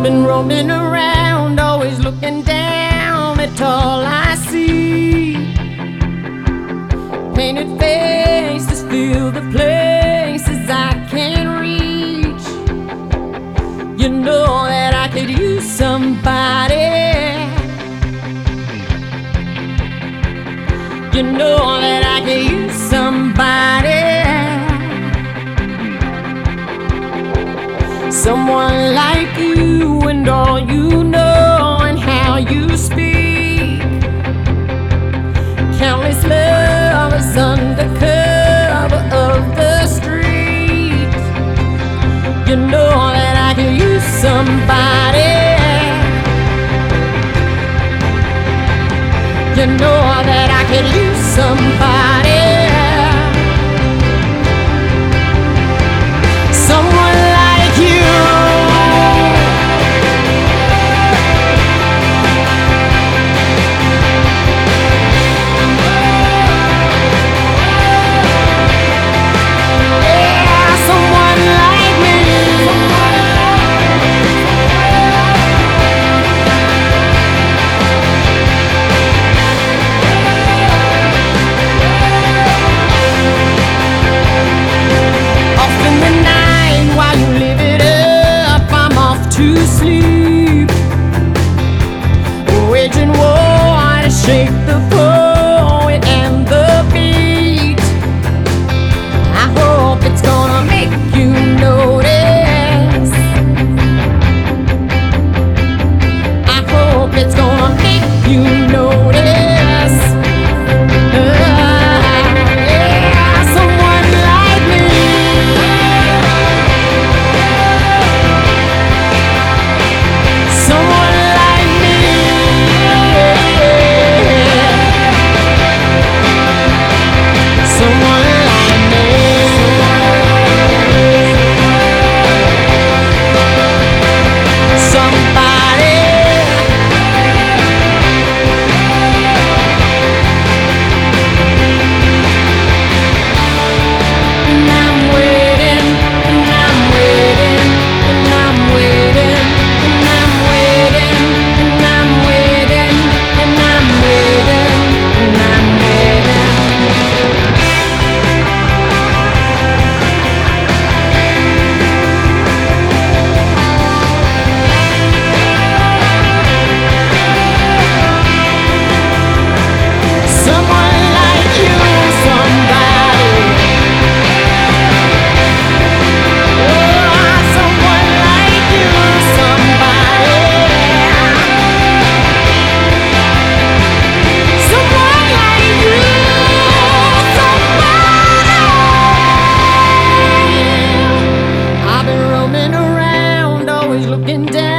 been roaming around, always looking down at all I see. Painted faces fill the places I can't reach. You know that I could use somebody. You know that I could use somebody. Someone like you and all you know and how you speak. Countless lovers under cover of the street. You know that I could use somebody. You know that I could use somebody. Someone like you. Yeah, someone like me. Off in the night while you live it up, I'm off to sleep, waging war to shake the poet and the beat. I hope it's gonna make you notice. I hope it's gonna make you notice. Yeah, someone like me. Someone like me. Someone like me. Somebody. And I'm waiting, and I'm waiting, and I'm waiting, and I'm waiting, and I'm waiting, and I'm waiting, and I'm waiting. Someone like you, somebody. Oh, someone like you, somebody. Someone like you, somebody. I've been roaming around, always looking down